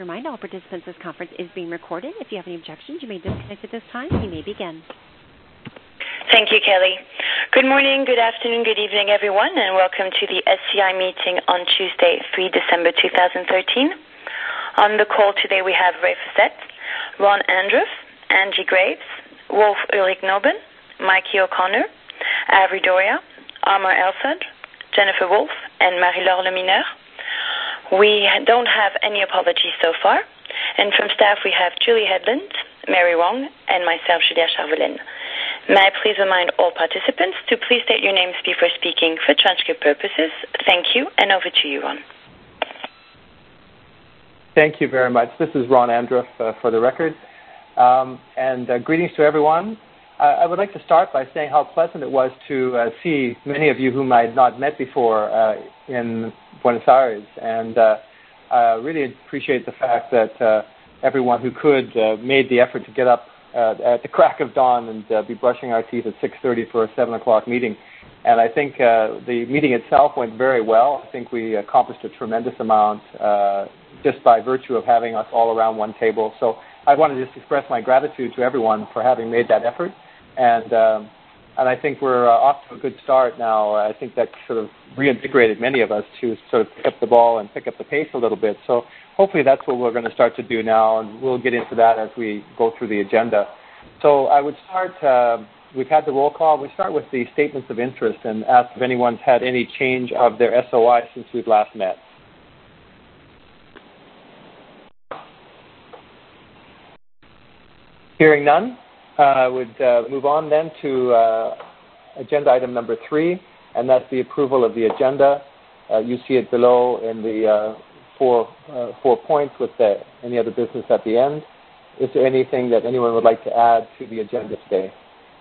Remind all participants this conference is being recorded. If you have any objections, you may disconnect at this time. You may begin. Thank you, Kelly. Good morning, good afternoon, good evening, everyone, and welcome to the SCI meeting on Tuesday, 3 December 2013. On the call today we have Ray Fossett, Ron Andruff, Angie Graves, Wolf Ulrich Noben, Mikey O'Connor, Avery Doria, Amar Elsad, Jennifer Wolf, and Marie-Laure Lemineur. We don't have any apologies so far. And from staff, we have Julie Headland, Mary Wong, and myself, Julia Charvelin. May I please remind all participants to please state your names before speaking for transcript purposes. Thank you, and over to you, Ron. Thank you very much. This is Ron Andruff for the record. Greetings to everyone. I would like to start by saying how pleasant it was to see many of you whom I had not met before in Buenos Aires, and I really appreciate the fact that everyone who could made the effort to get up at the crack of dawn and be brushing our teeth at 6:30 for a 7 o'clock meeting. And I think the meeting itself went very well. I think we accomplished a tremendous amount just by virtue of having us all around one table. So I want to just express my gratitude to everyone for having made that effort. And I think we're off to a good start now. I think that sort of reinvigorated many of us to sort of pick up the ball and pick up the pace a little bit. So hopefully that's what we're going to start to do now, and we'll get into that as we go through the agenda. So I would start, we've had the roll call. We start with the statements of interest and ask if anyone's had any change of their SOI since we've last met. Hearing none. I would move on then to agenda item number 3, and that's the approval of the agenda. You see it below in the four points with any other business at the end. Is there anything that anyone would like to add to the agenda today?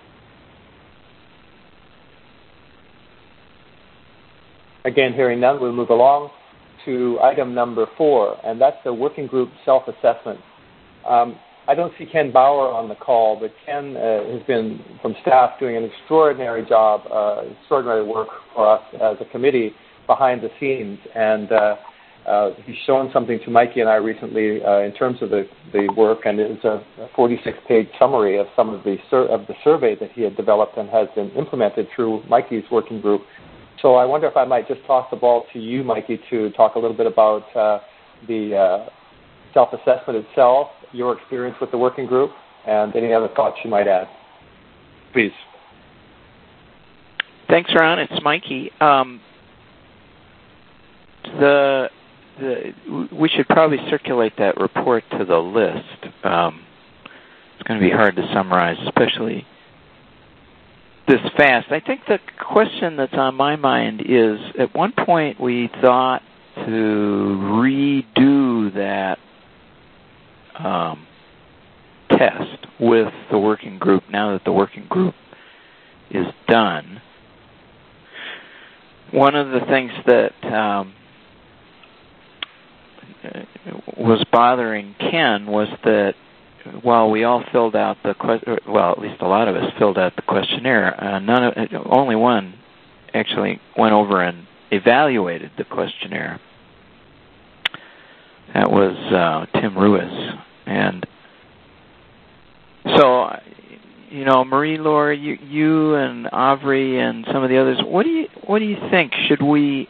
Again, hearing none, we'll move along to item number 4, and that's the working group self-assessment. I don't see Ken Bauer on the call, but Ken has been, from staff, doing an extraordinary job, extraordinary work for us as a committee behind the scenes. And he's shown something to Mikey and I recently in terms of the work, and it was a 46-page summary of some of the survey that he had developed and has been implemented through Mikey's working group. So I wonder if I might just toss the ball to you, Mikey, to talk a little bit about the self-assessment itself, your experience with the working group, and any other thoughts you might add. Please. Thanks, Ron. It's Mikey. We should probably circulate that report to the list. It's going to be hard to summarize, especially this fast. I think the question that's on my mind is, at one point we thought to redo that test with the working group now that the working group is done. One of the things that was bothering Ken was that while we all filled out at least a lot of us filled out the questionnaire, only one actually went over and evaluated the questionnaire. That was Tim Ruiz. And so, Marie-Laure, you and Avery and some of the others, what do you think? Should we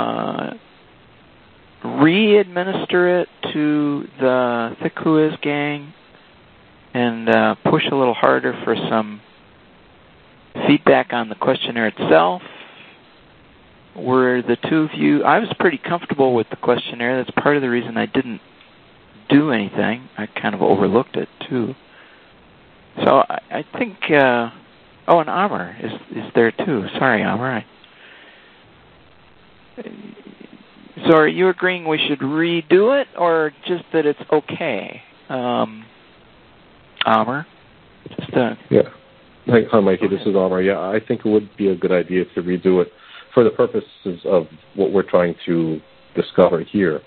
re-administer it to the Thick Who Is gang and push a little harder for some feedback on the questionnaire itself? Were the two of you... I was pretty comfortable with the questionnaire. That's part of the reason I didn't do anything. I kind of overlooked it, too. So I think... and Amar is there, too. Sorry, Amar. So are you agreeing we should redo it, or just that it's okay? Amar? Yeah. Hi, Mikey. This is Amar. Yeah, I think it would be a good idea to redo it for the purposes of what we're trying to discover here.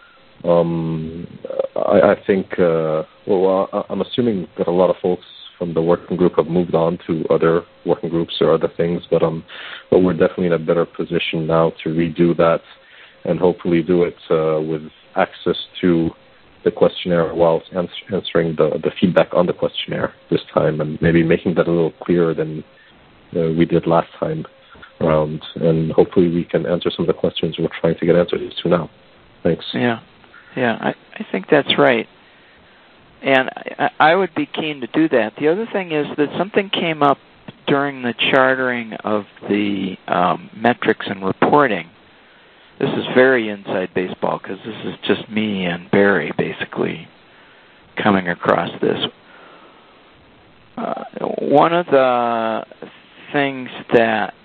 I think, I'm assuming that a lot of folks from the working group have moved on to other working groups or other things, but we're definitely in a better position now to redo that and hopefully do it with access to the questionnaire whilst answering the feedback on the questionnaire this time, and maybe making that a little clearer than we did last time around. And hopefully we can answer some of the questions we're trying to get answers to now. Thanks. Yeah, I think that's right. And I would be keen to do that. The other thing is that something came up during the chartering of the metrics and reporting. This is very inside baseball because this is just me and Barry basically coming across this. One of the things that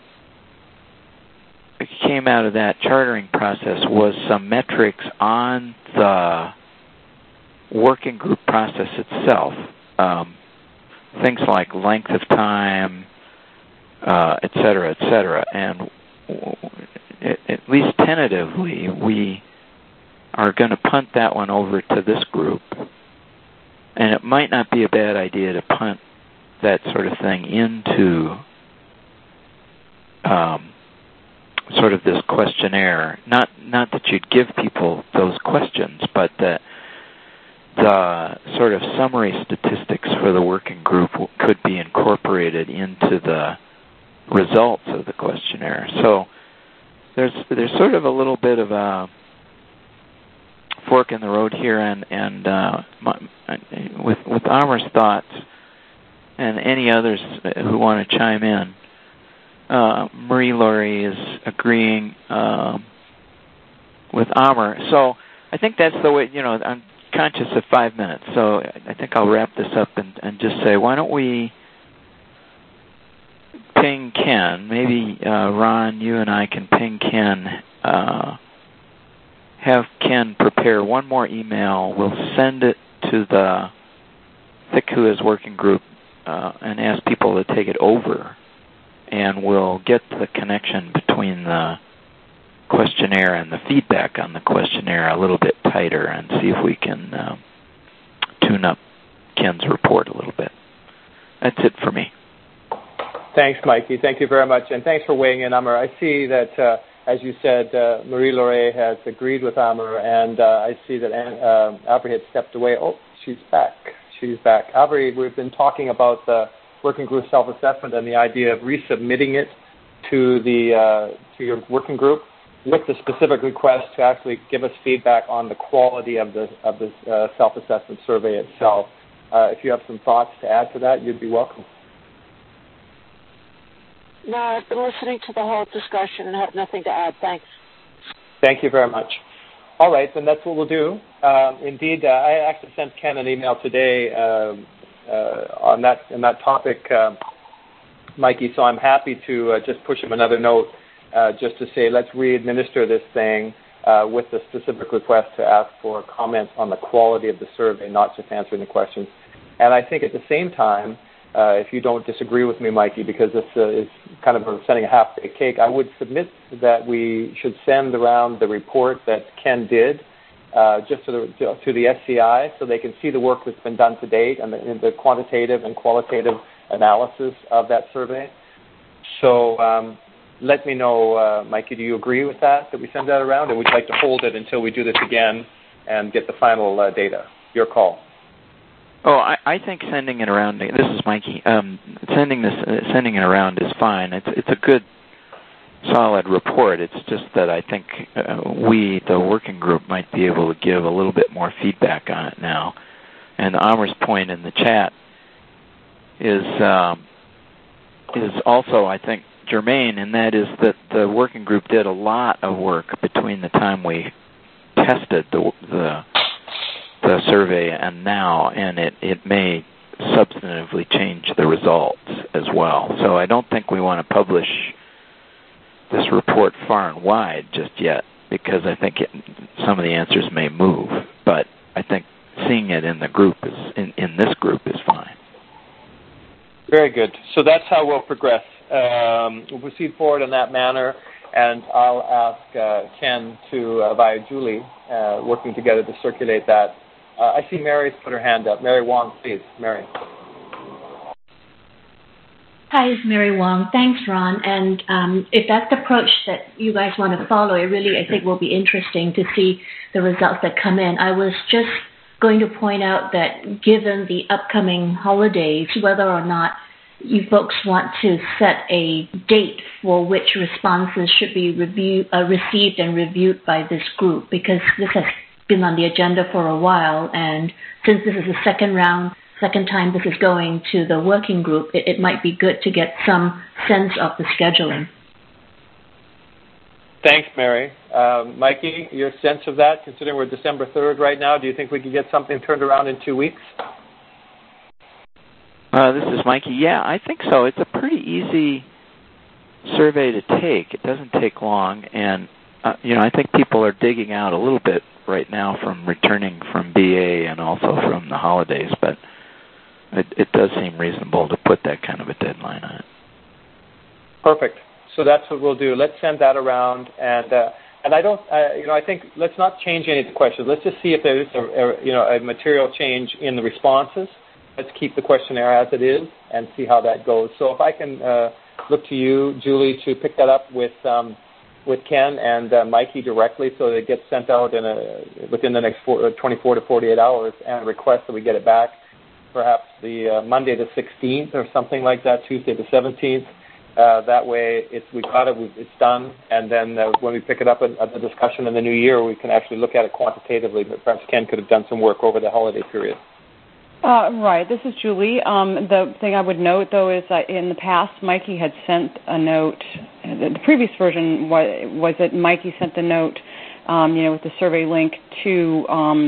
came out of that chartering process was some metrics on the working group process itself. Things like length of time, et cetera, and at least tentatively, we are going to punt that one over to this group. And it might not be a bad idea to punt that sort of thing into sort of this questionnaire. Not that you'd give people those questions, but that the sort of summary statistics for the working group could be incorporated into the results of the questionnaire. So there's sort of a little bit of a fork in the road here, and with Amar's thoughts and any others who want to chime in. Marie-Laure is agreeing with Amar. So I think that's the way, I'm conscious of 5 minutes, so I think I'll wrap this up and just say, why don't we ping Ken? Maybe, Ron, you and I can ping Ken, have Ken prepare one more email. We'll send it to the THCWIS working group and ask people to take it over, and we'll get the connection between the questionnaire and the feedback on the questionnaire a little bit tighter and see if we can tune up Ken's report a little bit. That's it for me. Thanks, Mikey. Thank you very much, and thanks for weighing in, Amar. I see that, as you said, Marie-Laure has agreed with Amar, and I see that Avery had stepped away. Oh, she's back. Avery, we've been talking about the working group self-assessment and the idea of resubmitting it to your working group with the specific request to actually give us feedback on the quality of the self-assessment survey itself. If you have some thoughts to add to that, you'd be welcome. No, I've been listening to the whole discussion and have nothing to add. Thanks. Thank you very much. All right, then that's what we'll do. Indeed, I actually sent Ken an email today on that topic, Mikey, so I'm happy to just push him another note just to say let's re-administer this thing with the specific request to ask for comments on the quality of the survey, not just answering the questions. And I think at the same time, if you don't disagree with me, Mikey, because this is kind of sending a half-baked cake, I would submit that we should send around the report that Ken did just to the SCI so they can see the work that's been done to date and the quantitative and qualitative analysis of that survey. So let me know, Mikey, do you agree with that we send that around? And would you like to hold it until we do this again and get the final data? Your call. Oh, I think sending it around. This is Mikey. Sending it around is fine. It's a good, solid report. It's just that I think we, the working group, might be able to give a little bit more feedback on it now. And Amar's point in the chat is also, I think, germane, and that is that the working group did a lot of work between the time we tested the survey and now, and it may substantively change the results as well. So I don't think we want to publish this report far and wide just yet, because I think some of the answers may move. But I think seeing it in the group in this group is fine. Very good. So that's how we'll progress. We'll proceed forward in that manner, and I'll ask Ken to, via Julie, working together to circulate that. I see Mary's put her hand up. Mary Wong, please. Mary. Hi, it's Mary Wong. Thanks, Ron. And if that's the approach that you guys want to follow, it really, I think, will be interesting to see the results that come in. I was just going to point out that given the upcoming holidays, whether or not you folks want to set a date for which responses should be received and reviewed by this group, because this has been on the agenda for a while, and since this is the second time this is going to the working group, it might be good to get some sense of the scheduling. Thanks, Mary. Mikey, your sense of that, considering we're December 3rd right now, do you think we could get something turned around in 2 weeks? This is Mikey. Yeah, I think so. It's a pretty easy survey to take. It doesn't take long, and I think people are digging out a little bit right now from returning from BA and also from the holidays, but it does seem reasonable to put that kind of a deadline on it. Perfect. So that's what we'll do. Let's send that around, and I think let's not change any of the questions. Let's just see if there is a material change in the responses. Let's keep the questionnaire as it is and see how that goes. So if I can look to you, Julie, to pick that up with Ken and Mikey directly, so that it gets sent out within the next 24 to 48 hours, and request that we get it back, perhaps the Monday the 16th or something like that, Tuesday the 17th. That way, we've got it, it's done, and then when we pick it up at the discussion in the new year, we can actually look at it quantitatively. But perhaps Ken could have done some work over the holiday period. Right. This is Julie. The thing I would note, though, is that in the past, Mikey had sent a note. The previous version was that Mikey sent the note, with the survey link to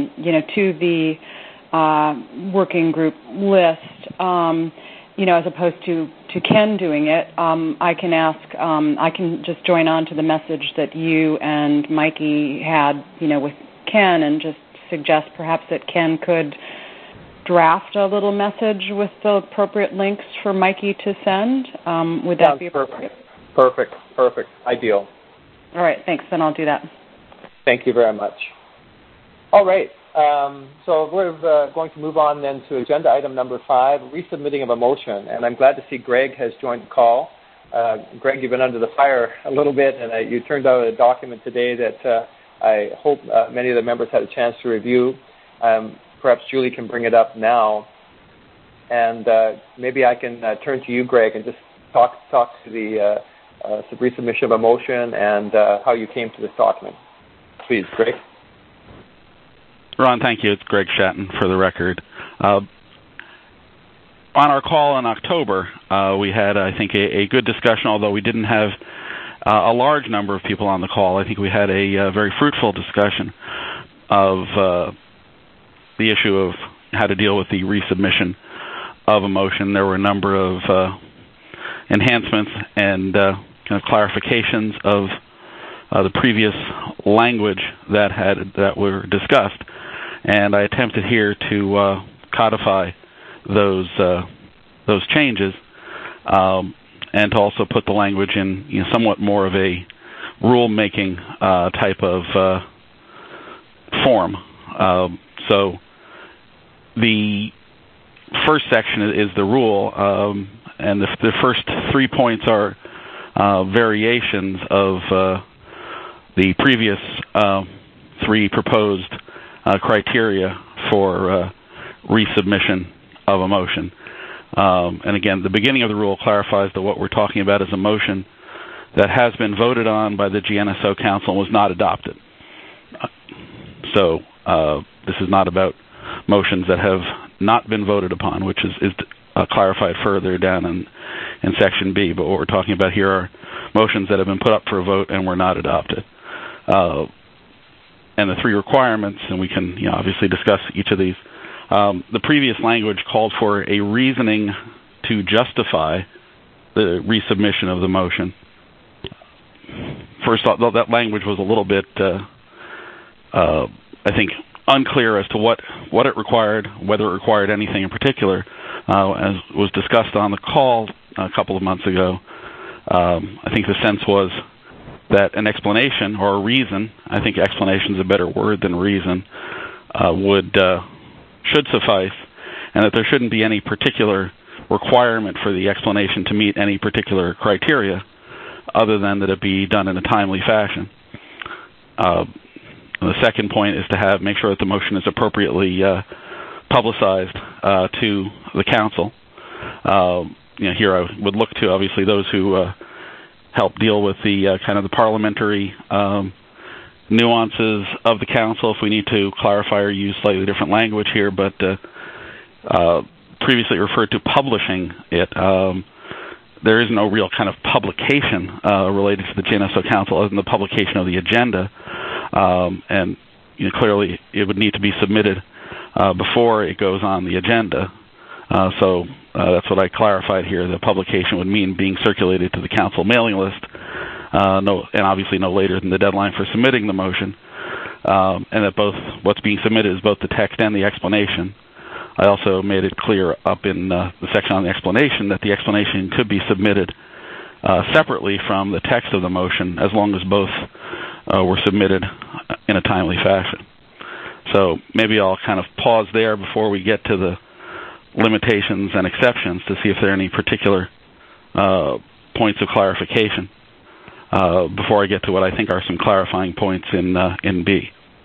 the working group list. As opposed to Ken doing it, I can just join on to the message that you and Mikey had, with Ken, and just suggest perhaps that Ken could draft a little message with the appropriate links for Mikey to send. Would that be appropriate? Perfect. Ideal. All right, thanks. Then I'll do that. Thank you very much. All right. So we're going to move on then to agenda item number 5, resubmitting of a motion. And I'm glad to see Greg has joined the call. Greg, you've been under the fire a little bit, and you turned out a document today that I hope many of the members had a chance to review. Perhaps Julie can bring it up now. And maybe I can turn to you, Greg, and just talk to the resubmission of a motion and how you came to this document. Please, Greg. Ron, thank you. It's Greg Shatton for the record. On our call in October, we had, I think, a good discussion, although we didn't have a large number of people on the call. I think we had a very fruitful discussion of the issue of how to deal with the resubmission of a motion. There were a number of enhancements and kind of clarifications of the previous language that were discussed. And I attempted here to codify those changes and to also put the language in somewhat more of a rule-making type of form. So the first section is the rule, and the first 3 points are variations of the previous 3 proposed criteria for resubmission of a motion. And again, the beginning of the rule clarifies that what we're talking about is a motion that has been voted on by the GNSO Council and was not adopted. So this is not about motions that have not been voted upon, which is clarified further down in Section B. But what we're talking about here are motions that have been put up for a vote and were not adopted. And the 3 requirements, and we can obviously discuss each of these. The previous language called for a reasoning to justify the resubmission of the motion. First, though, that language was a little bit, I think, unclear as to what it required, whether it required anything in particular. As was discussed on the call a couple of months ago, I think the sense was that an explanation or a reason, I think explanation is a better word than reason, should suffice, and that there shouldn't be any particular requirement for the explanation to meet any particular criteria, other than that it be done in a timely fashion. The second point is to make sure that the motion is appropriately publicized to the council. Here I would look to obviously those who help deal with the kind of the parliamentary nuances of the council if we need to clarify or use slightly different language here, but previously referred to publishing it. There is no real kind of publication related to the JNSO Council other than the publication of the agenda, and clearly it would need to be submitted before it goes on the agenda. So that's what I clarified here. The publication would mean being circulated to the council mailing list, and obviously no later than the deadline for submitting the motion, and that what's being submitted is both the text and the explanation. I also made it clear up in the section on the explanation that the explanation could be submitted separately from the text of the motion as long as both were submitted in a timely fashion. So maybe I'll kind of pause there before we get to the limitations and exceptions to see if there are any particular points of clarification before I get to what I think are some clarifying points in B.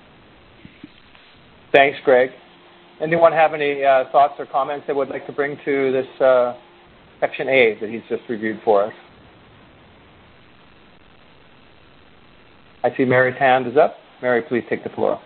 Thanks, Greg. Anyone have any thoughts or comments they would like to bring to this Section A that he's just reviewed for us? I see Mary's hand is up. Mary, please take the floor.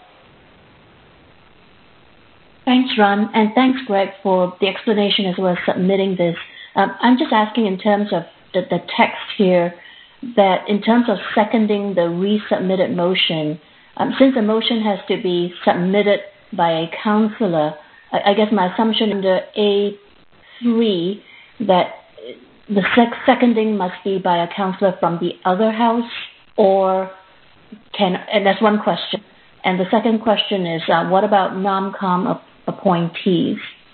Thanks, Ron, and thanks, Greg, for the explanation as well as submitting this. I'm just asking in terms of the text here, that in terms of seconding the resubmitted motion, since the motion has to be submitted by a councillor, I guess my assumption under A3 that the seconding must be by a councillor from the other house, and that's one question. And the second question is, what about NOMCOM appointees?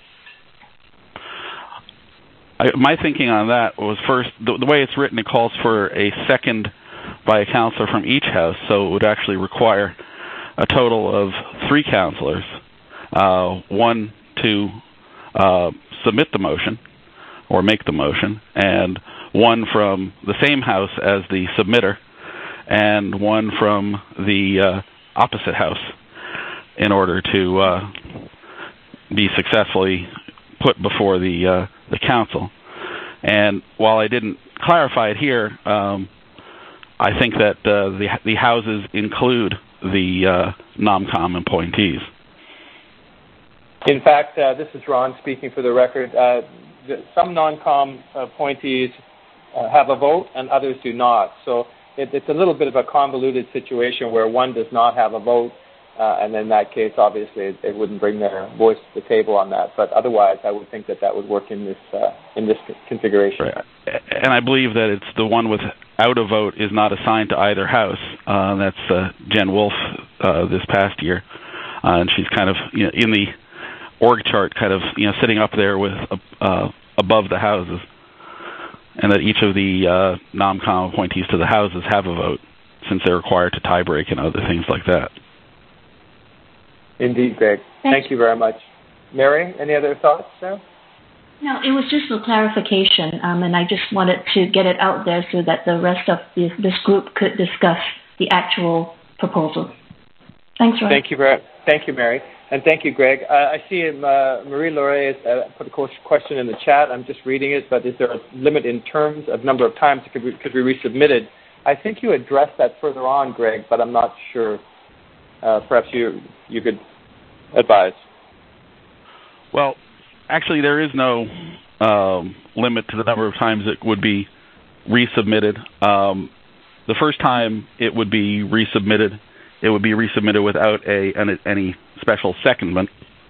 My thinking on that was, first, the way it's written, it calls for a second by a councillor from each house, so it would actually require a total of 3 councillors, one to submit the motion or make the motion, and one from the same house as the submitter, and one from the opposite house in order to be successfully put before the council. And while I didn't clarify it here, I think that the houses include the NOMCOM appointees. In fact, this is Ron speaking for the record. Some NOMCOM appointees have a vote and others do not. So it's a little bit of a convoluted situation where one does not have a vote, and in that case, obviously, it wouldn't bring their voice to the table on that. But otherwise, I would think that would work in this configuration. Right. And I believe that it's the one without a vote is not assigned to either house. That's Jen Wolf this past year, and she's kind of in the org chart, kind of sitting up there with above the houses, and that each of the NOMCOM appointees to the houses have a vote, since they're required to tie break and other things like that. Indeed, Greg. Thank you very much. Mary, any other thoughts there? No, it was just for clarification, and I just wanted to get it out there so that the rest of this group could discuss the actual proposal. Thanks, Ron. Thank you, Mary. And thank you, Greg. I see Marie-Laure put a question in the chat. I'm just reading it, but is there a limit in terms of number of times it could be resubmitted? I think you addressed that further on, Greg, but I'm not sure. Perhaps you could advise. Well, actually, there is no limit to the number of times it would be resubmitted. The first time it would be resubmitted, it would be resubmitted without any special seconding.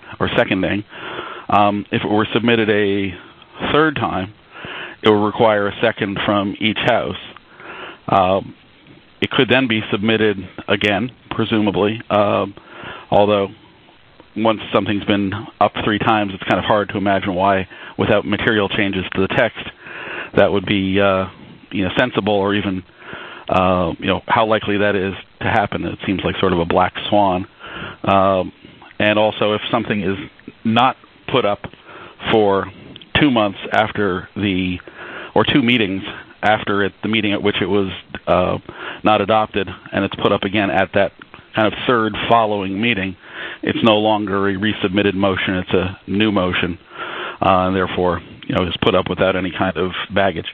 If it were submitted a third time, it would require a second from each house. It could then be submitted again, presumably, although once something's been up 3 times, it's kind of hard to imagine why, without material changes to the text, that would be sensible, or even how likely that is to happen. It seems like sort of a black swan. And also, if something is not put up for 2 months after or 2 meetings after the meeting at which it was not adopted, and it's put up again at that kind of third following meeting, it's no longer a resubmitted motion; it's a new motion, and therefore, is put up without any kind of baggage.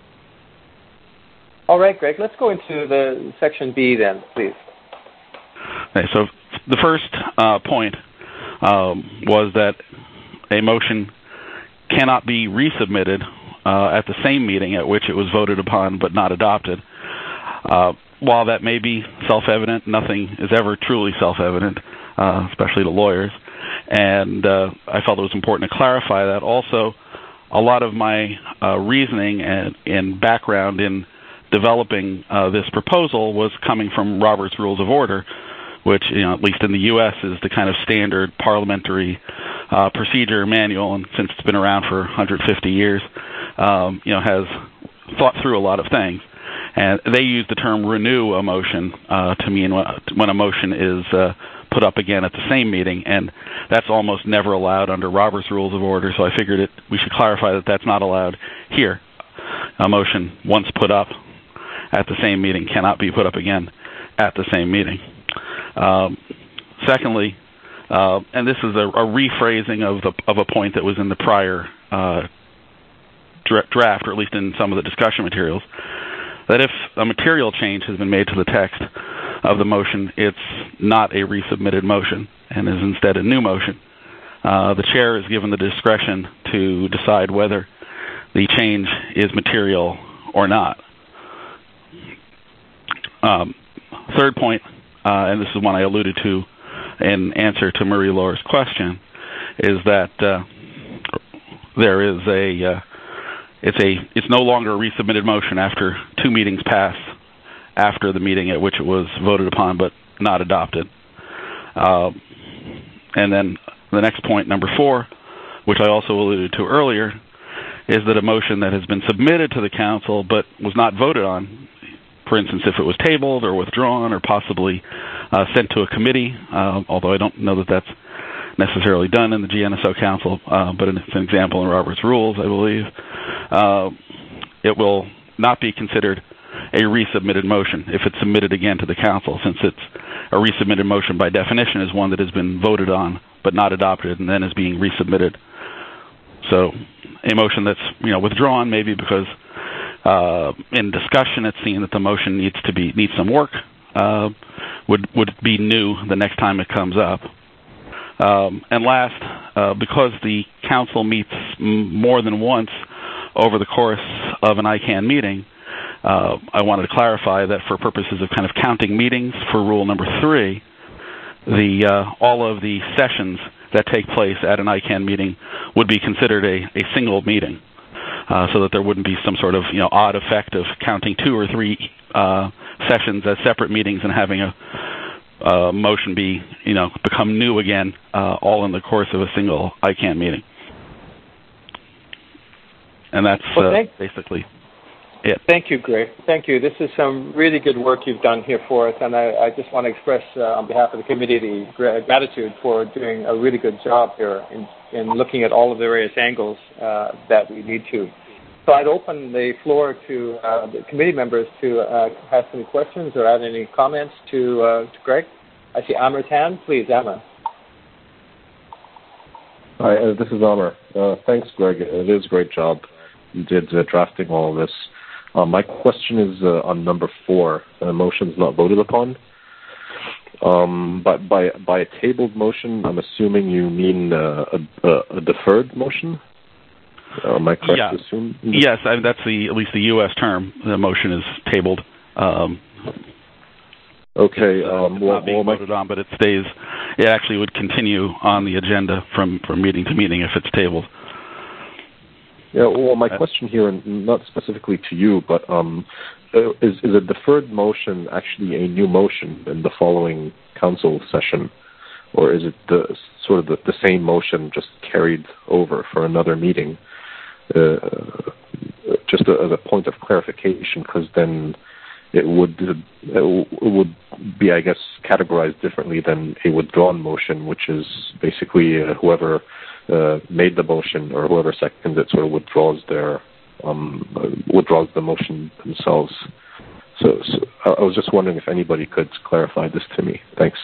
All right, Greg. Let's go into the section B then, please. Okay, so the first point was that a motion cannot be resubmitted at the same meeting at which it was voted upon but not adopted. While that may be self-evident, nothing is ever truly self-evident, especially to lawyers. And I felt it was important to clarify that. Also, a lot of my reasoning and background in developing this proposal was coming from Robert's Rules of Order, which, at least in the U.S., is the kind of standard parliamentary procedure manual, and since it's been around for 150 years, has thought through a lot of things. And they use the term renew a motion to mean when a motion is put up again at the same meeting, and that's almost never allowed under Robert's Rules of Order, so I figured we should clarify that that's not allowed here. A motion once put up at the same meeting cannot be put up again at the same meeting. Secondly, and this is a rephrasing of a point that was in the prior draft, or at least in some of the discussion materials, that if a material change has been made to the text of the motion, it's not a resubmitted motion and is instead a new motion. The chair is given the discretion to decide whether the change is material or not. Third point, and this is one I alluded to in answer to Marie-Laura's question, is that there is it's no longer a resubmitted motion after two meetings pass after the meeting at which it was voted upon but not adopted. And then the next point, number 4, which I also alluded to earlier, is that a motion that has been submitted to the council but was not voted on, for instance, if it was tabled or withdrawn or possibly sent to a committee, although I don't know that that's necessarily done in the GNSO Council, but it's an example in Robert's Rules, I believe, it will not be considered a resubmitted motion if it's submitted again to the council, since it's a resubmitted motion by definition is one that has been voted on but not adopted and then is being resubmitted. So a motion that's withdrawn, maybe because in discussion it's seen that the motion needs some work, would be new the next time it comes up. And last, because the council meets more than once over the course of an ICANN meeting, I wanted to clarify that for purposes of kind of counting meetings for rule number 3, all of the sessions that take place at an ICANN meeting would be considered a single meeting, so that there wouldn't be some sort of odd effect of counting 2 or 3 sessions as separate meetings and having a motion become new again, all in the course of a single ICANN meeting. And that's basically it. Thank you, Greg. Thank you. This is some really good work you've done here for us, and I just want to express on behalf of the committee the gratitude for doing a really good job here in looking at all of the various angles that we need to. So I'd open the floor to the committee members to ask any questions or add any comments to Greg. I see Amar's hand. Please, Amar. Hi, this is Amar. Thanks, Greg. It is a great job you did drafting all of this. My question is on number 4, motions not voted upon. But by a tabled motion, I'm assuming you mean a deferred motion? Am I correct to assume? Yes, that's at least the U.S. term. The motion is tabled. Okay. It's not being voted on, but it stays. It actually would continue on the agenda from meeting to meeting if it's tabled. Yeah. Well, my question here, and not specifically to you, but is a deferred motion actually a new motion in the following council session, or is it the same motion just carried over for another meeting? Just as a point of clarification, because then it would be, I guess, categorized differently than a withdrawn motion, which is basically whoever made the motion or whoever seconds it sort of withdraws the motion themselves. So I was just wondering if anybody could clarify this to me. Thanks.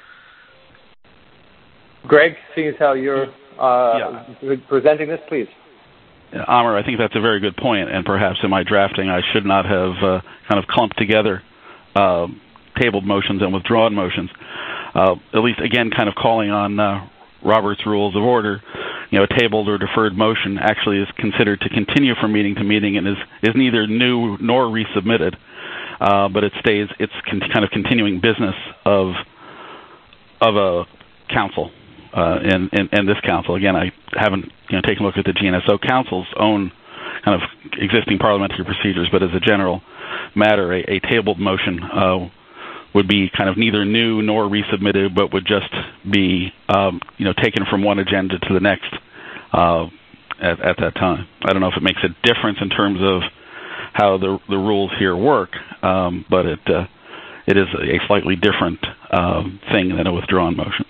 Greg, seeing as how you're presenting this, please. Amr, I think that's a very good point, and perhaps in my drafting I should not have kind of clumped together tabled motions and withdrawn motions. At least, again, kind of calling on Robert's Rules of Order. A tabled or deferred motion actually is considered to continue from meeting to meeting and is neither new nor resubmitted, but it's kind of continuing business of a council. In this council, again, I haven't taken a look at the GNSO Council's own kind of existing parliamentary procedures, but as a general matter, a tabled motion would be kind of neither new nor resubmitted, but would just be taken from one agenda to the next at that time. I don't know if it makes a difference in terms of how the rules here work, but it is a slightly different thing than a withdrawn motion.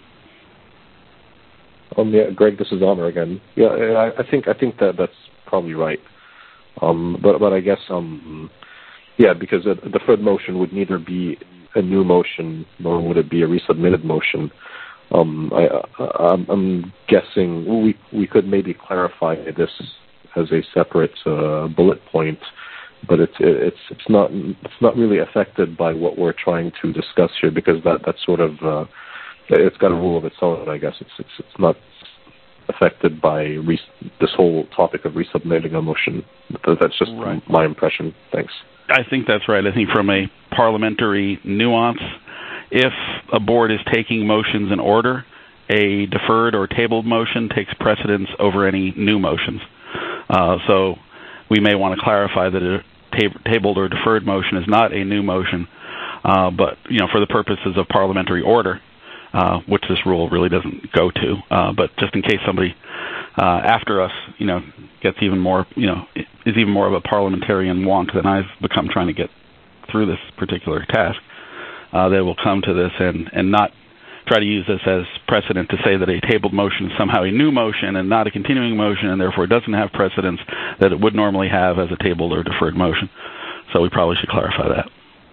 Greg, this is Amr again. Yeah, I think that's probably right. But I guess because a deferred motion would neither be a new motion nor would it be a resubmitted motion. I'm guessing we could maybe clarify this as a separate bullet point, but it's not really affected by what we're trying to discuss here, because that's sort of it's got a rule of its own. I guess it's not affected by this whole topic of resubmitting a motion. That's just my impression. Thanks. I think that's right. I think from a parliamentary nuance, if a board is taking motions in order, a deferred or tabled motion takes precedence over any new motions. So we may want to clarify that a tabled or deferred motion is not a new motion, but for the purposes of parliamentary order, which this rule really doesn't go to, but just in case somebody after us, gets even more, is even more of a parliamentarian wonk than I've become trying to get through this particular task, they will come to this and not try to use this as precedent to say that a tabled motion is somehow a new motion and not a continuing motion, and therefore it doesn't have precedence that it would normally have as a tabled or deferred motion. So we probably should clarify that.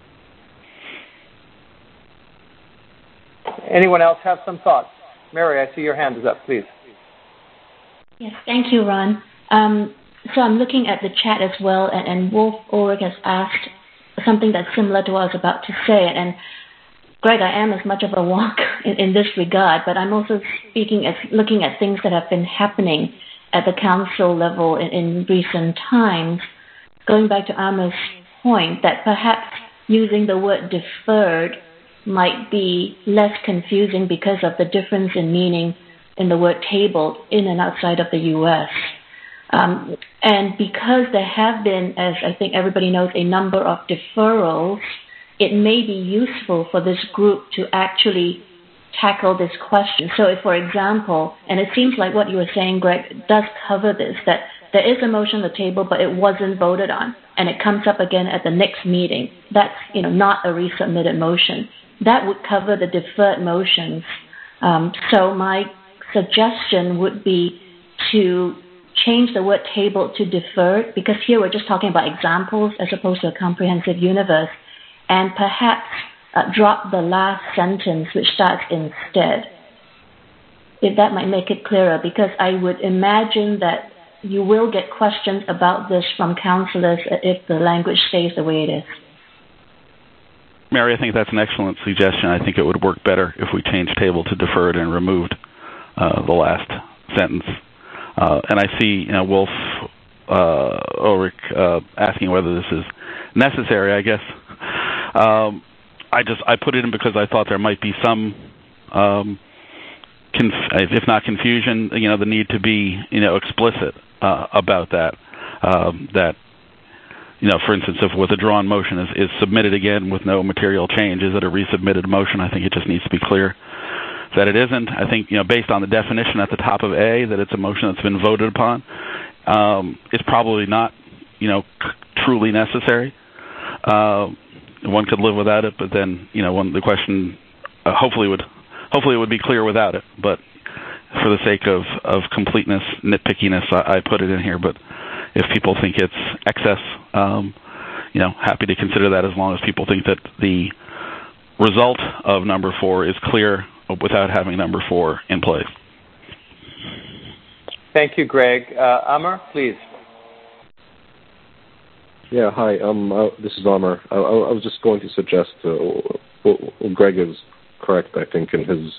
Anyone else have some thoughts? Mary, I see your hand is up, please. Yes, thank you, Ron. So I'm looking at the chat as well, and Wolf Ulrich has asked something that's similar to what I was about to say. And Greg, I am as much of a wonk in this regard, but I'm also looking at things that have been happening at the council level in recent times. Going back to Amr's point, that perhaps using the word deferred might be less confusing because of the difference in meaning in the word tabled in and outside of the U.S. And because there have been, as I think everybody knows, a number of deferrals, it may be useful for this group to actually tackle this question. So if, for example, and it seems like what you were saying, Greg, does cover this, that there is a motion on the table, but it wasn't voted on, and it comes up again at the next meeting. That's not a resubmitted motion. That would cover the deferred motions. So my suggestion would be to change the word table to deferred, because here we're just talking about examples as opposed to a comprehensive universe, and perhaps drop the last sentence which starts instead, if that might make it clearer, because I would imagine that you will get questions about this from councillors if the language stays the way it is. Mary, I think that's an excellent suggestion. I think it would work better if we changed table to deferred and removed the last sentence. And I see Wolf Ulrich asking whether this is necessary. I guess I put it in because I thought there might be some, if not confusion, the need to be explicit about that. That for instance, if with a drawn motion is submitted again with no material change, is it a resubmitted motion? I think it just needs to be clear that it isn't. I think based on the definition at the top of A, that it's a motion that's been voted upon, it's probably not truly necessary. One could live without it, but then the question hopefully it would be clear without it. But for the sake of completeness, nitpickiness, I put it in here. But if people think it's excess, happy to consider that as long as people think that the result of number 4 is clear without having number 4 in place. Thank you, Greg. Amar, please. Yeah, hi. This is Amar. I was just going to suggest Greg is correct, I think, in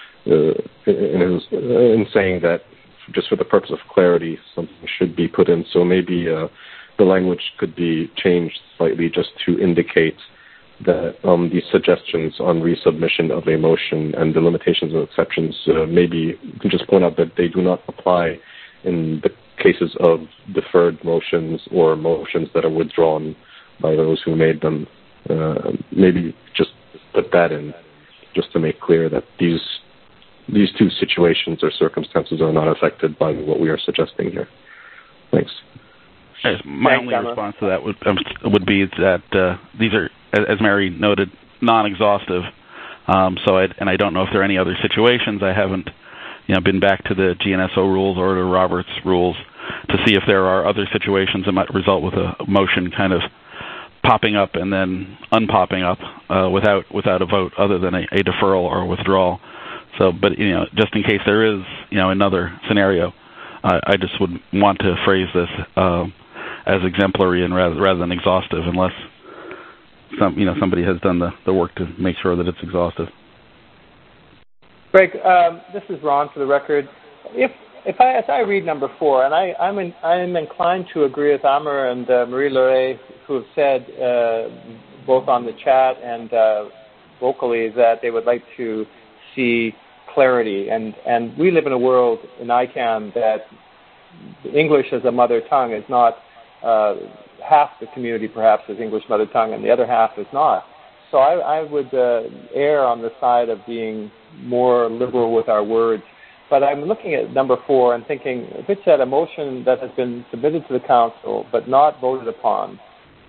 saying that just for the purpose of clarity, something should be put in. So maybe the language could be changed slightly just to indicate that these suggestions on resubmission of a motion and the limitations and exceptions, maybe you can just point out that they do not apply in the cases of deferred motions or motions that are withdrawn by those who made them. Maybe just put that in just to make clear that these two situations or circumstances are not affected by what we are suggesting here. Thanks. My only response to that would be that these are, as Mary noted, non-exhaustive. I don't know if there are any other situations. I haven't been back to the GNSO rules or to Robert's rules to see if there are other situations that might result with a motion kind of popping up and then unpopping up without a vote other than a deferral or a withdrawal. But just in case there is another scenario, I just would want to phrase this as exemplary and rather than exhaustive, unless somebody has done the work to make sure that it's exhaustive. Greg, this is Ron for the record. As I read number 4, and I'm inclined to agree with Amar and Marie-Laure, who have said both on the chat and vocally that they would like to see clarity. And we live in a world in ICANN that English as a mother tongue is not half the community perhaps is English mother tongue and the other half is not. So I would err on the side of being more liberal with our words. But I'm looking at number 4 and thinking, if it said a motion that has been submitted to the council but not voted upon,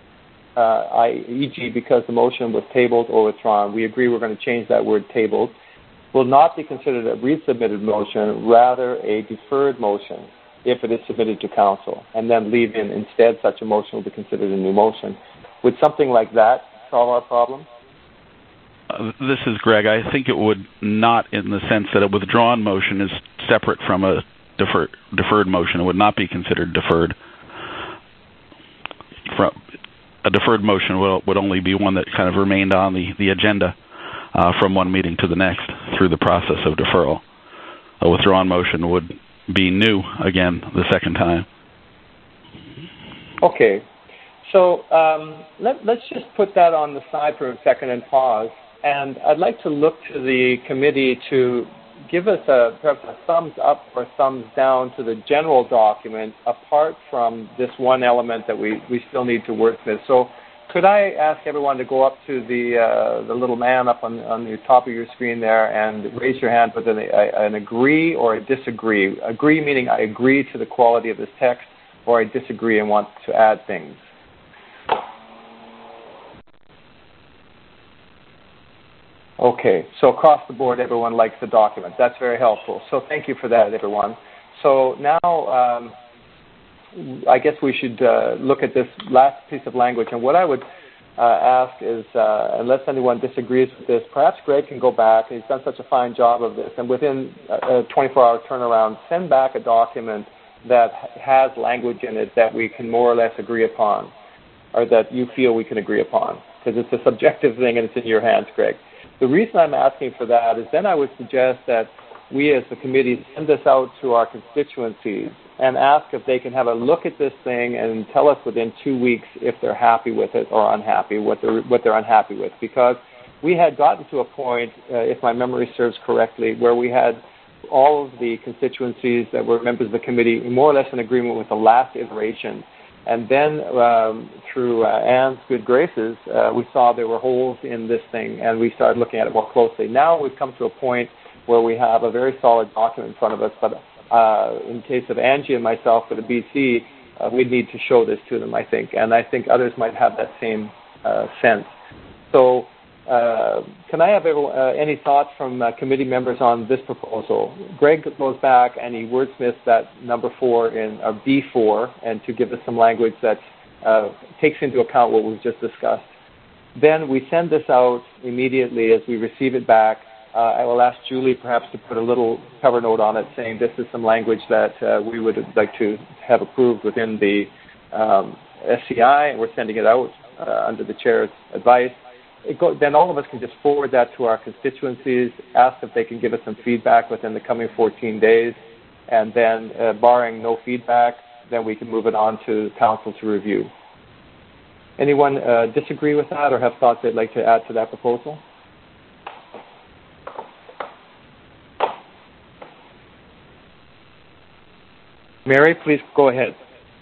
e.g. because the motion was tabled or withdrawn, we agree we're going to change that word tabled, will not be considered a resubmitted motion, rather a deferred motion if it is submitted to council, and then leave in instead such a motion will be considered a new motion. Would something like that solve our problem? This is Greg. I think it would not, in the sense that a withdrawn motion is separate from a deferred motion. It would not be considered deferred. A deferred motion would only be one that kind of remained on the agenda from one meeting to the next through the process of deferral. A withdrawn motion would be new again the second time. Okay. So let's just put that on the side for a second and pause. And I'd like to look to the committee to give us perhaps a thumbs up or thumbs down to the general document, apart from this one element that we still need to wordsmith. So could I ask everyone to go up to the little man up on the top of your screen there and raise your hand with an agree or a disagree? Agree meaning I agree to the quality of this text, or I disagree and want to add things. Okay, so across the board, everyone likes the document. That's very helpful. So thank you for that, everyone. So now I guess we should look at this last piece of language. And what I would ask is, unless anyone disagrees with this, perhaps Greg can go back. He's done such a fine job of this. And within a 24-hour turnaround, send back a document that has language in it that we can more or less agree upon, or that you feel we can agree upon. Because it's a subjective thing and it's in your hands, Greg. The reason I'm asking for that is then I would suggest that we as the committee send this out to our constituencies and ask if they can have a look at this thing and tell us within 2 weeks if they're happy with it or unhappy, what they're unhappy with. Because we had gotten to a point, if my memory serves correctly, where we had all of the constituencies that were members of the committee more or less in agreement with the last iteration. And then through Anne's good graces, we saw there were holes in this thing, and we started looking at it more closely. Now we've come to a point where we have a very solid document in front of us, but in case of Angie and myself for the BC, we'd need to show this to them, I think, and I think others might have that same sense. So can I have any thoughts from committee members on this proposal? Greg goes back and he wordsmiths that number 4 in B4, and to give us some language that's takes into account what we've just discussed. Then we send this out immediately as we receive it back. I will ask Julie perhaps to put a little cover note on it saying this is some language that we would like to have approved within the SCI, and we're sending it out under the chair's advice. Then all of us can just forward that to our constituencies, ask if they can give us some feedback within the coming 14 days, and then barring no feedback, then we can move it on to council to review. Anyone disagree with that or have thoughts they'd like to add to that proposal? Mary, please go ahead.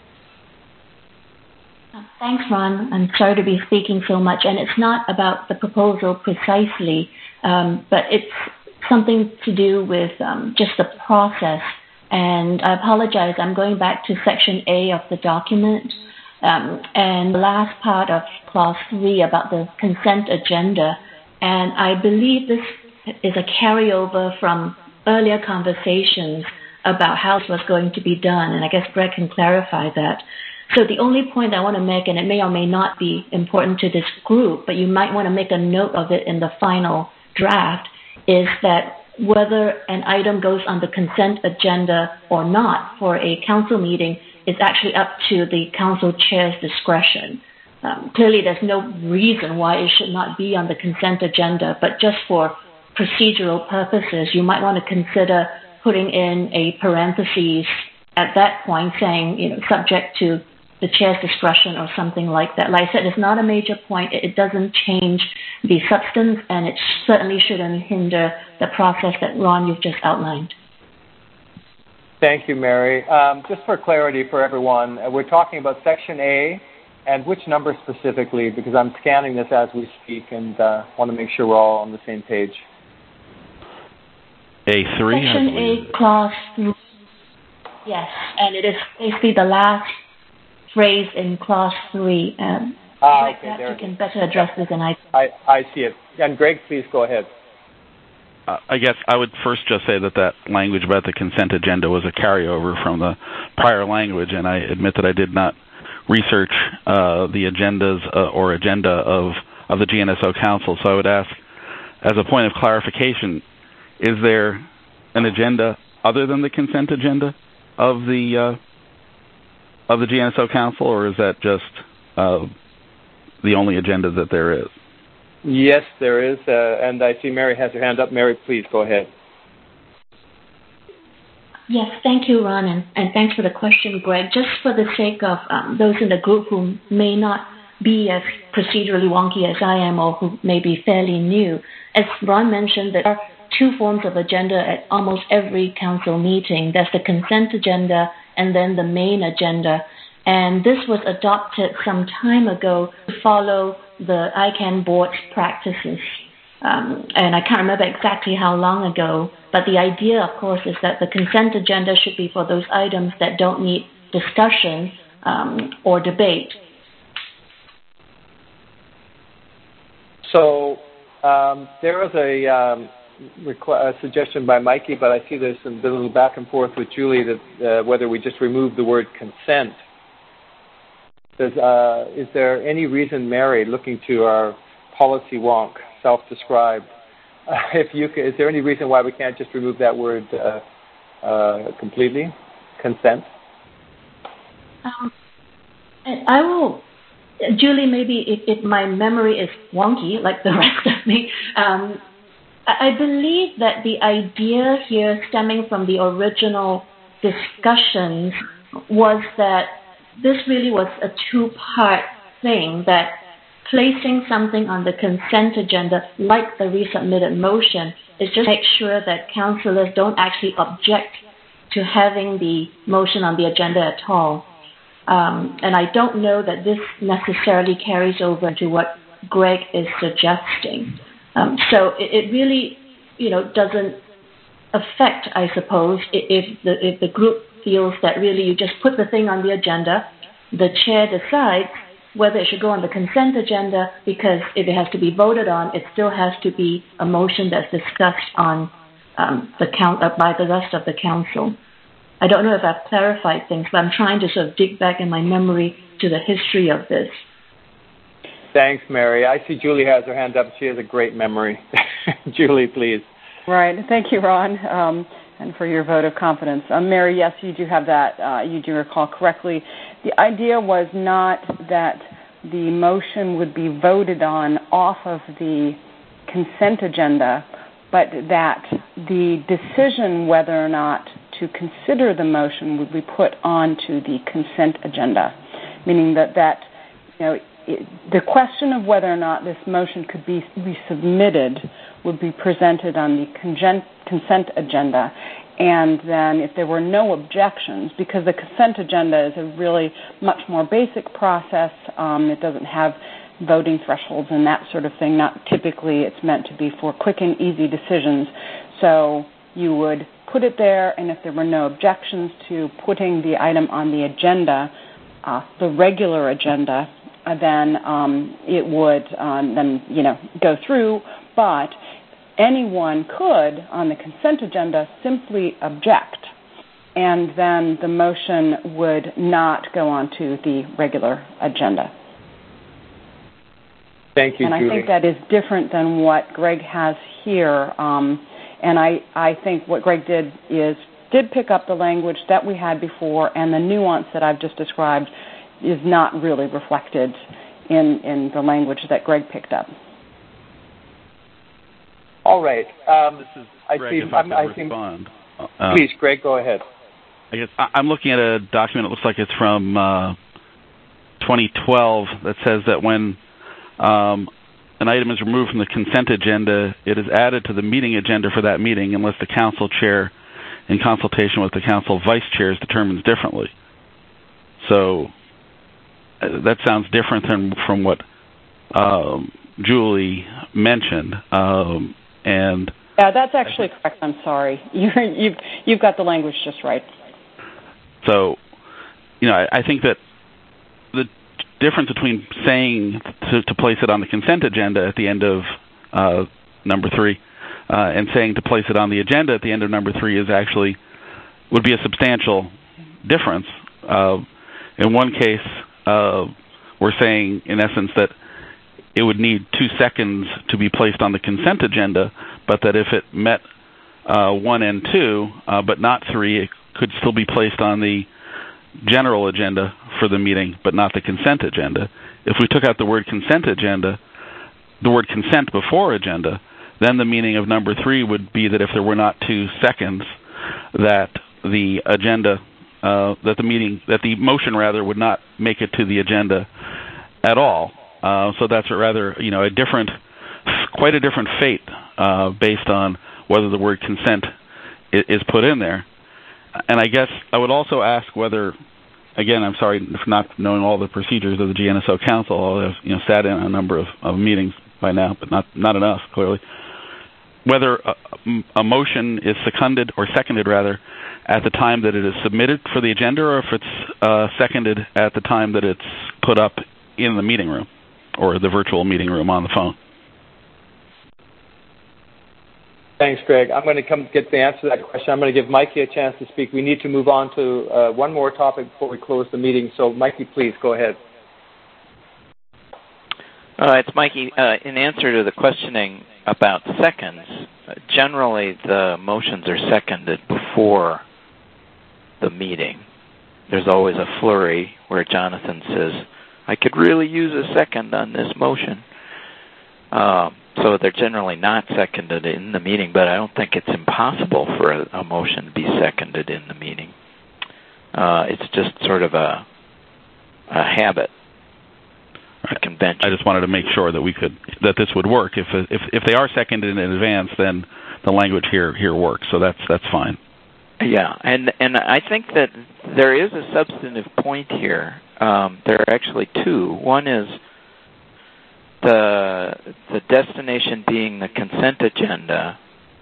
Thanks, Ron. I'm sorry to be speaking so much, and it's not about the proposal precisely, but it's something to do with just the process. And I apologize, I'm going back to Section A of the document, and the last part of Clause 3 about the consent agenda. And I believe this is a carryover from earlier conversations about how this was going to be done, and I guess Greg can clarify that. So the only point I want to make, and it may or may not be important to this group, but you might want to make a note of it in the final draft, is that whether an item goes on the consent agenda or not for a council meeting is actually up to the council chair's discretion. Clearly, there's no reason why it should not be on the consent agenda, but just for procedural purposes, you might want to consider putting in a parenthesis at that point saying, subject to the chair's discretion or something like that. Like I said, it's not a major point. It doesn't change the substance, and it certainly shouldn't hinder the process that, Ron, you've just outlined. Thank you, Mary. Just for clarity for everyone, we're talking about Section A, and which number specifically, because I'm scanning this as we speak and want to make sure we're all on the same page. A3? Section A, Clause 3. Yes, and it is basically the last phrase in Clause 3. Okay, you can better address this than I see it. And Greg, please go ahead. I guess I would first just say that language about the consent agenda was a carryover from the prior language, and I admit that I did not research the agendas or agenda of the GNSO Council. So I would ask, as a point of clarification, is there an agenda other than the consent agenda of the GNSO Council, or is that just the only agenda that there is? Yes, there is, and I see Mary has her hand up. Mary, please go ahead. Yes, thank you, Ron, and thanks for the question, Greg. Just for the sake of those in the group who may not be as procedurally wonky as I am or who may be fairly new, as Ron mentioned, there are two forms of agenda at almost every council meeting. There's the consent agenda and then the main agenda. And this was adopted some time ago to follow the ICANN board's practices. And I can't remember exactly how long ago, but the idea, of course, is that the consent agenda should be for those items that don't need discussion or debate. So there was a suggestion by Mikey, but I see there's been a little back and forth with Julie that whether we just remove the word consent. Is there any reason, Mary, looking to our policy wonk, self-described, is there any reason why we can't just remove that word completely, consent? I will, Julie, maybe if my memory is wonky, like the rest of me, I believe that the idea here stemming from the original discussions was that this really was a two-part thing, that placing something on the consent agenda, like the resubmitted motion, is just to make sure that councillors don't actually object to having the motion on the agenda at all. And I don't know that this necessarily carries over to what Greg is suggesting. So it really, doesn't affect, I suppose, if the group feels that really you just put the thing on the agenda, the chair decides whether it should go on the consent agenda, because if it has to be voted on, it still has to be a motion that's discussed on by the rest of the council. I don't know if I've clarified things, but I'm trying to sort of dig back in my memory to the history of this. Thanks, Mary. I see Julie has her hand up. She has a great memory. Julie, please. Right. Thank you, Ron, and for your vote of confidence. Mary, yes, you do have that. You do recall correctly. The idea was not that the motion would be voted on off of the consent agenda, but that the decision whether or not to consider the motion would be put onto the consent agenda, meaning that the question of whether or not this motion could be resubmitted would be presented on the consent agenda. And then if there were no objections, because the consent agenda is a really much more basic process, it doesn't have voting thresholds and that sort of thing. Not typically, it's meant to be for quick and easy decisions. So you would put it there, and if there were no objections to putting the item on the agenda, the regular agenda, then it would go through. But anyone could, on the consent agenda, simply object, and then the motion would not go onto the regular agenda. Thank you, and Julie. I think that is different than what Greg has here. And I think what Greg did pick up the language that we had before, and the nuance that I've just described is not really reflected in the language that Greg picked up. All right. This is Greg, if I can respond. Please, Greg, go ahead. I guess I'm looking at a document. It looks like it's from 2012 that says that when an item is removed from the consent agenda, it is added to the meeting agenda for that meeting unless the council chair, in consultation with the council vice chairs, determines differently. So that sounds different from what Julie mentioned. And yeah, that's actually correct. I'm sorry. You've got the language just right. So, I think that the difference between saying to place it on the consent agenda at the end of number 3 and saying to place it on the agenda at the end of number 3 would be a substantial difference. In one case, we're saying, in essence, that it would need 2 seconds to be placed on the consent agenda, but that if it met 1 and 2, but not 3, it could still be placed on the general agenda for the meeting, but not the consent agenda. If we took out the word consent before agenda, then the meaning of number 3 would be that if there were not 2 seconds, that the agenda, that the motion would not make it to the agenda at all. So that's quite a different fate based on whether the word consent is put in there. And I guess I would also ask whether, again, I'm sorry for not knowing all the procedures of the GNSO Council. I've sat in a number of meetings by now, but not enough, clearly. Whether a motion is seconded at the time that it is submitted for the agenda, or if it's seconded at the time that it's put up in the meeting room or the virtual meeting room on the phone. Thanks, Greg. I'm going to get the answer to that question. I'm going to give Mikey a chance to speak. We need to move on to one more topic before we close the meeting. So, Mikey, please go ahead. It's Mikey. In answer to the questioning about seconds, generally the motions are seconded before the meeting. There's always a flurry where Jonathan says, I could really use a second on this motion. So they're generally not seconded in the meeting, but I don't think it's impossible for a motion to be seconded in the meeting. It's just sort of a habit, a convention. I just wanted to make sure that this would work. If they are seconded in advance, then the language here works. So that's fine. Yeah, and I think that there is a substantive point here. There are actually 2. One is the destination being the consent agenda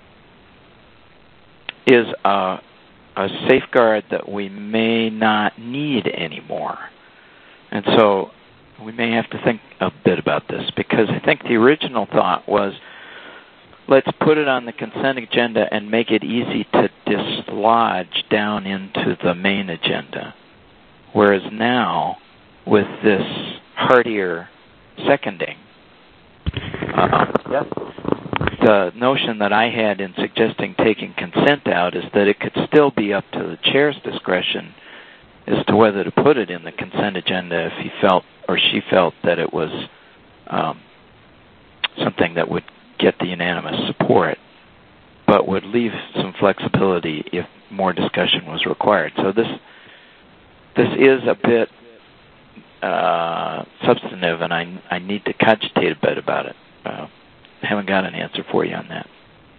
is a safeguard that we may not need anymore. And so we may have to think a bit about this, because I think the original thought was let's put it on the consent agenda and make it easy to dislodge down into the main agenda. Whereas now, with this heartier seconding, the notion that I had in suggesting taking consent out is that it could still be up to the chair's discretion as to whether to put it in the consent agenda if he felt or she felt that it was something that would get the unanimous support, but would leave some flexibility if more discussion was required. So this is a bit substantive, and I need to cogitate a bit about it. I haven't got an answer for you on that.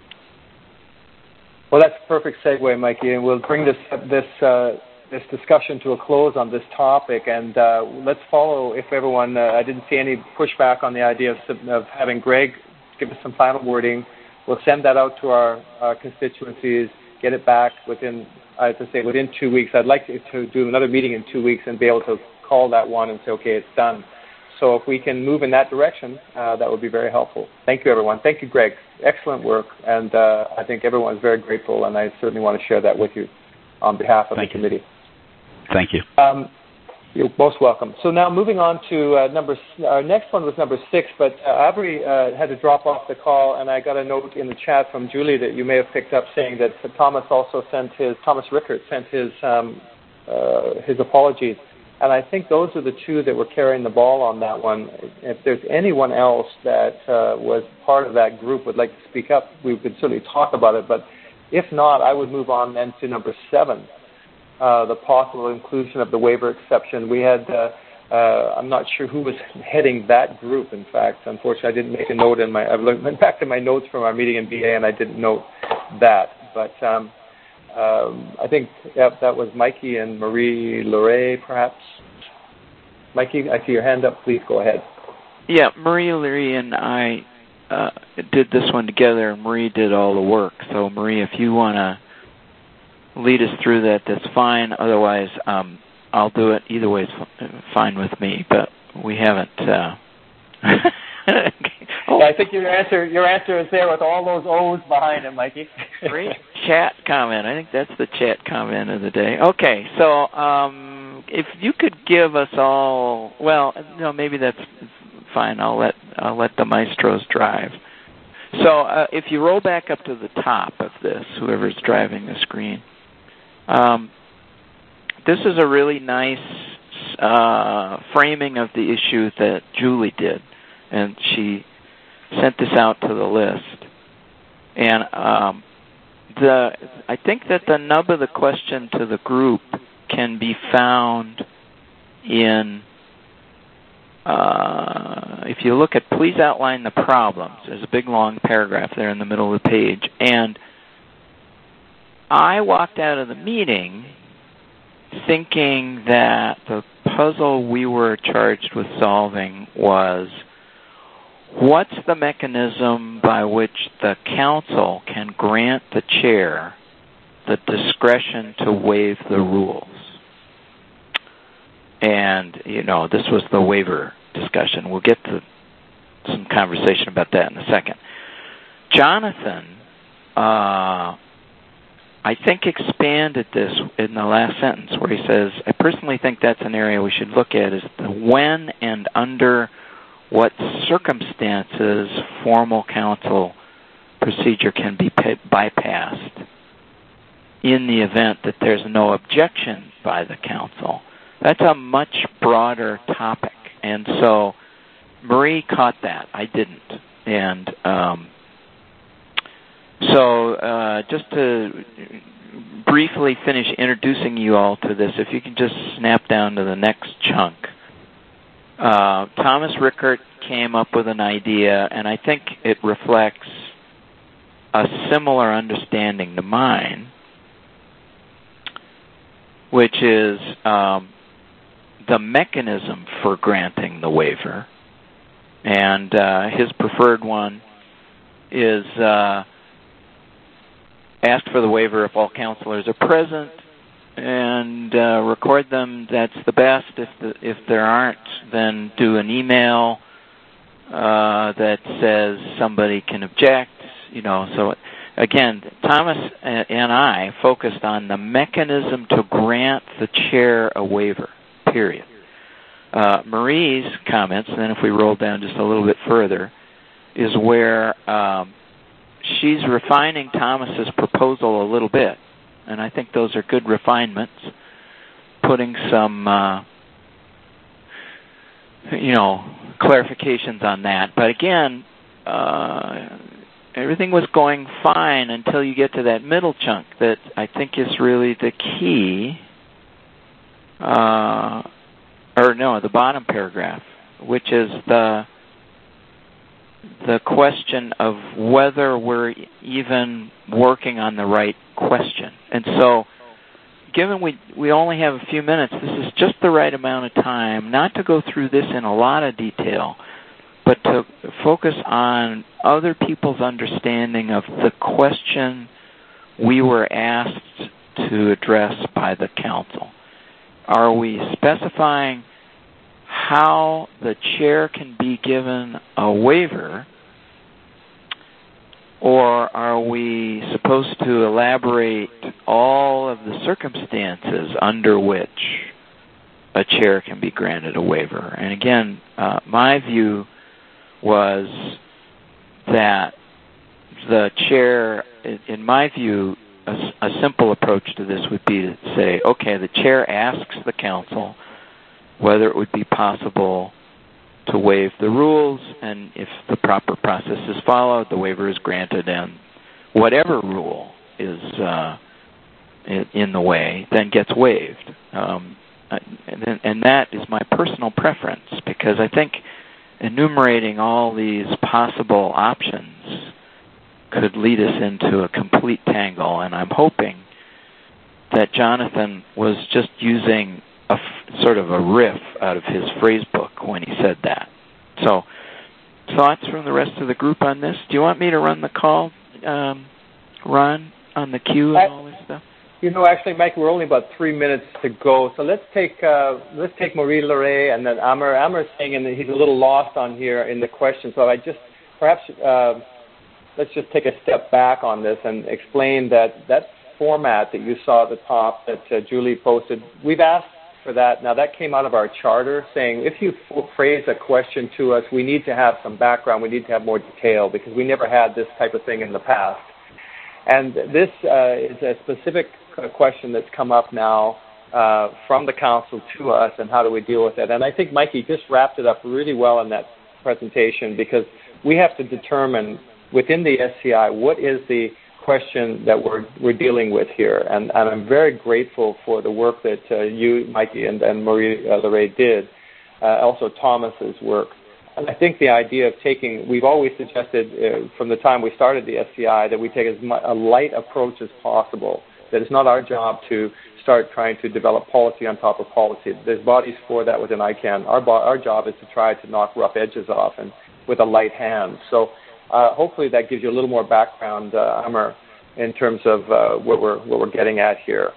Well, that's a perfect segue, Mikey, and we'll bring this discussion to a close on this topic. And let's follow, if everyone, I didn't see any pushback on the idea of having Greg give us some final wording. We'll send that out to our constituencies, get it back within 2 weeks. I'd like to do another meeting in 2 weeks and be able to call that one and say, okay, it's done. So if we can move in that direction, that would be very helpful. Thank you, everyone. Thank you, Greg. Excellent work, and I think everyone's very grateful, and I certainly want to share that with you on behalf of the committee. Thank you. You're most welcome. So now moving on to our next one was number 6, but Avery had to drop off the call, and I got a note in the chat from Julie that you may have picked up saying that Thomas Rickert sent his apologies. And I think those are the two that were carrying the ball on that one. If there's anyone else that was part of that group would like to speak up, we could certainly talk about it. But if not, I would move on then to number 7, the possible inclusion of the waiver exception. We had, I'm not sure who was heading that group, in fact. Unfortunately, I didn't make a note in I went back to my notes from our meeting in BA, and I didn't note that. But I think that was Mikey and Marie-Laure, perhaps. Mikey, I see your hand up. Please go ahead. Yeah, Marie-Laure and I did this one together, and Marie did all the work. So, Marie, if you want to lead us through that, that's fine. Otherwise, I'll do it. Either way is fine with me, but we haven't... I think your answer is there with all those O's behind it, Mikey. Great chat comment. I think that's the chat comment of the day. Okay, so if you could give us all, well, no, maybe that's fine. I'll let the maestros drive. So if you roll back up to the top of this, whoever's driving the screen, this is a really nice framing of the issue that Julie did, and she sent this out to the list. And I think that the nub of the question to the group can be found in, if you look at please outline the problems, there's a big long paragraph there in the middle of the page. And I walked out of the meeting thinking that the puzzle we were charged with solving was, what's the mechanism by which the council can grant the chair the discretion to waive the rules? And, this was the waiver discussion. We'll get to some conversation about that in a second. Jonathan, I think, expanded this in the last sentence where he says, I personally think that's an area we should look at, is the when and under what circumstances formal council procedure can be bypassed in the event that there's no objection by the council. That's a much broader topic. And so Marie caught that. I didn't. And so just to briefly finish introducing you all to this, if you can just snap down to the next chunk. Thomas Rickert came up with an idea, and I think it reflects a similar understanding to mine, which is the mechanism for granting the waiver. And his preferred one is ask for the waiver if all counselors are present, and record them. That's the best. If there aren't, then do an email that says somebody can object, So again, Thomas and I focused on the mechanism to grant the chair a waiver, period. Marie's comments, and then if we roll down just a little bit further, is where she's refining Thomas's proposal a little bit. And I think those are good refinements, putting some, clarifications on that. But again, everything was going fine until you get to that middle chunk that I think is really the key, the bottom paragraph, which is the question of whether we're even working on the right question. And so, given we only have a few minutes, this is just the right amount of time, not to go through this in a lot of detail, but to focus on other people's understanding of the question we were asked to address by the council. Are we specifying how the chair can be given a waiver, or are we supposed to elaborate all of the circumstances under which a chair can be granted a waiver? And again, my view was that the chair, in my view, a simple approach to this would be to say, okay, the chair asks the council whether it would be possible to waive the rules, and if the proper process is followed, the waiver is granted, and whatever rule is in the way then gets waived. And that is my personal preference, because I think enumerating all these possible options could lead us into a complete tangle, and I'm hoping that Jonathan was just using sort of a riff out of his phrase book when he said that. So, thoughts from the rest of the group on this? Do you want me to run the call, Ron, on the queue and all this stuff? Actually, Mike, we're only about 3 minutes to go, so let's take Marie Larey and then Amr. Amr's saying that he's a little lost on here in the question, so let's just take a step back on this and explain that format that you saw at the top that Julie posted. We've asked for that. Now, that came out of our charter saying if you phrase a question to us, we need to have some background, we need to have more detail, because we never had this type of thing in the past. And this is a specific question that's come up now from the council to us, and how do we deal with it? And I think Mikey just wrapped it up really well in that presentation, because we have to determine within the SCI what is the question that we're dealing with here. And I'm very grateful for the work that you, Mikey, and Marie Larey did, also Thomas's work. And I think the idea of we've always suggested from the time we started the SCI that we take as a light approach as possible, that it's not our job to start trying to develop policy on top of policy. There's bodies for that within ICANN. Our job is to try to knock rough edges off and with a light hand. So hopefully that gives you a little more background, Amr, in terms of what we're getting at here.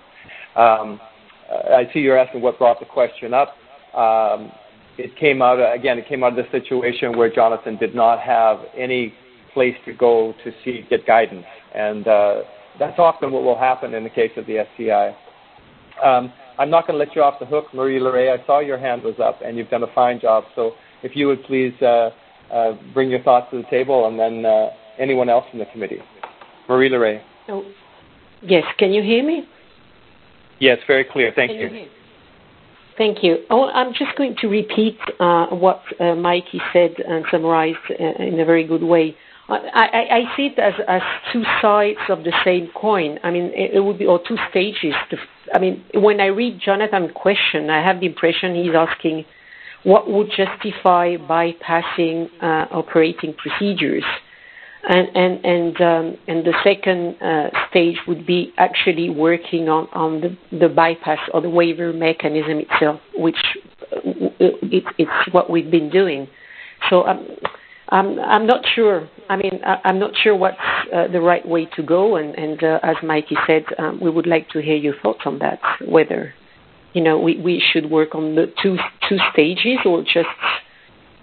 I see you're asking what brought the question up. It came out of the situation where Jonathan did not have any place to go to get guidance, and that's often what will happen in the case of the SCI. I'm not going to let you off the hook, Marie Larey. I saw your hand was up, and you've done a fine job. So if you would please bring your thoughts to the table, and then anyone else in the committee. Marie Larey. Oh, yes, can you hear me? Yes, very clear. Thank you. Thank you. I'm just going to repeat what Mikey said and summarized in a very good way. I see it as two sides of the same coin. I mean, it would be, or two stages. When I read Jonathan's question, I have the impression he's asking what would justify bypassing operating procedures. And the second stage would be actually working on the bypass or the waiver mechanism itself, which it's what we've been doing. So I'm not sure. I'm not sure what's the right way to go. And as Mikey said, we would like to hear your thoughts on that. Whether we should work on the two stages or just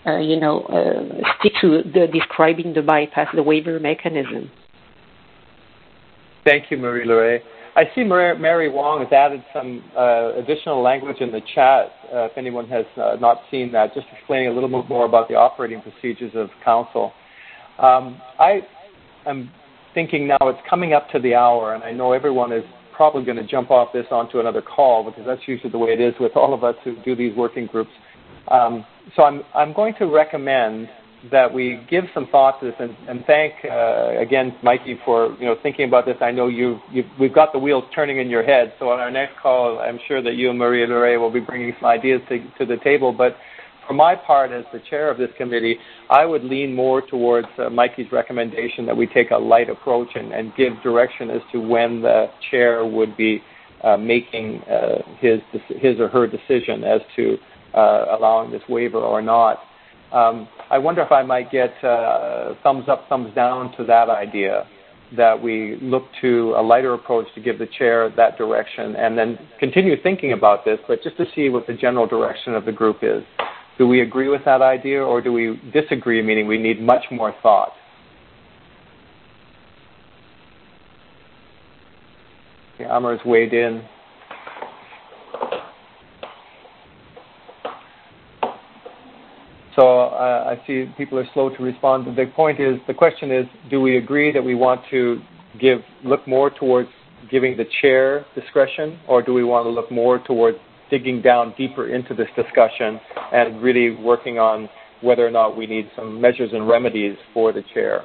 stick to describing the bypass, the waiver mechanism. Thank you, Marie-Laure. I see Mary Wong has added some additional language in the chat, if anyone has not seen that, just explaining a little bit more about the operating procedures of council. I am thinking now it's coming up to the hour, and I know everyone is probably going to jump off this onto another call, because that's usually the way it is with all of us who do these working groups. So I'm going to recommend that we give some thought to this, and thank again Mikey for thinking about this. I know we've got the wheels turning in your head. So on our next call, I'm sure that you and Marie-Laure will be bringing some ideas to the table. But for my part, as the chair of this committee, I would lean more towards Mikey's recommendation that we take a light approach and give direction as to when the chair would be making his or her decision as to allowing this waiver or not. I wonder if I might get thumbs up, thumbs down to that idea, that we look to a lighter approach to give the chair that direction and then continue thinking about this, but just to see what the general direction of the group is. Do we agree with that idea, or do we disagree, meaning we need much more thought? Okay, Amar's weighed in. So I see people are slow to respond. The question is, do we agree that we want to look more towards giving the chair discretion, or do we want to look more towards digging down deeper into this discussion and really working on whether or not we need some measures and remedies for the chair?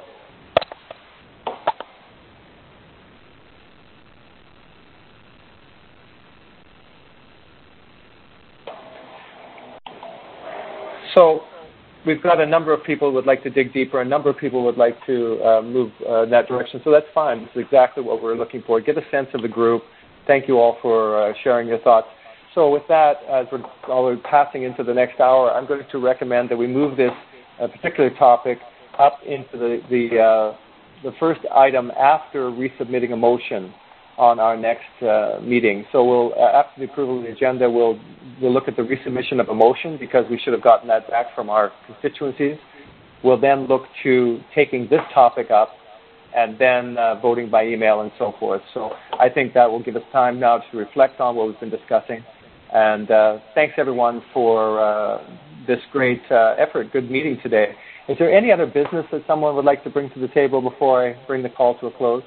So we've got a number of people who would like to dig deeper. A number of people would like to move in that direction. So that's fine. This is exactly what we're looking for. Get a sense of the group. Thank you all for sharing your thoughts. So with that, as we're passing into the next hour, I'm going to recommend that we move this particular topic up into the first item after resubmitting a motion on our next meeting. So we'll, after the approval of the agenda, we'll look at the resubmission of a motion, because we should have gotten that back from our constituencies. We'll then look to taking this topic up and then voting by email and so forth. So I think that will give us time now to reflect on what we've been discussing. And thanks, everyone, for this great effort. Good meeting today. Is there any other business that someone would like to bring to the table before I bring the call to a close?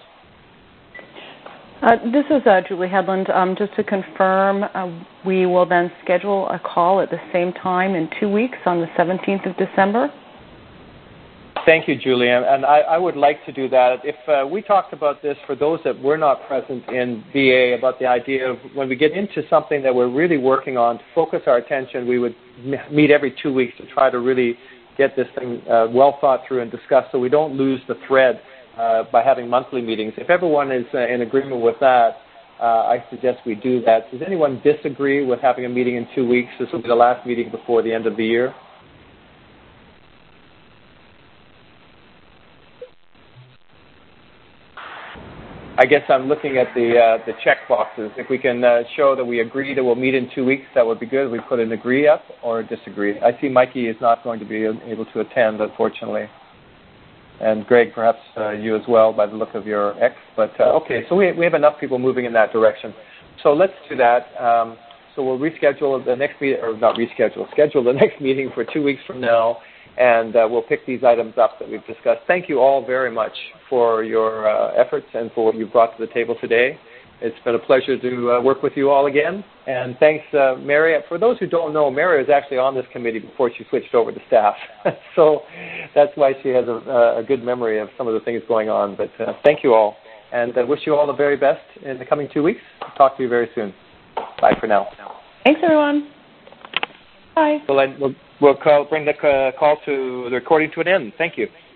This is Julie Headland. Just to confirm, we will then schedule a call at the same time in 2 weeks on the 17th of December. Thank you, Julie. And I would like to do that. If we talked about this for those that were not present in BA, about the idea of when we get into something that we're really working on, to focus our attention, we would meet every 2 weeks to try to really get this thing well thought through and discussed, so we don't lose the thread by having monthly meetings. If everyone is in agreement with that, I suggest we do that. Does anyone disagree with having a meeting in 2 weeks? This will be the last meeting before the end of the year. I guess I'm looking at the check boxes. If we can show that we agree that we'll meet in 2 weeks, that would be good. We put an agree up or disagree. I see Mikey is not going to be able to attend, unfortunately. And Greg, perhaps you as well, by the look of your X. But okay, so we have enough people moving in that direction. So let's do that. So we'll reschedule the next meeting, or not reschedule, schedule the next meeting for 2 weeks from now, and we'll pick these items up that we've discussed. Thank you all very much for your efforts and for what you've brought to the table today. It's been a pleasure to work with you all again. And thanks, Mary. For those who don't know, Mary was actually on this committee before she switched over to staff. So that's why she has a good memory of some of the things going on. But thank you all. And I wish you all the very best in the coming 2 weeks. I'll talk to you very soon. Bye for now. Thanks, everyone. Bye. We'll bring the call to the recording to an end. Thank you.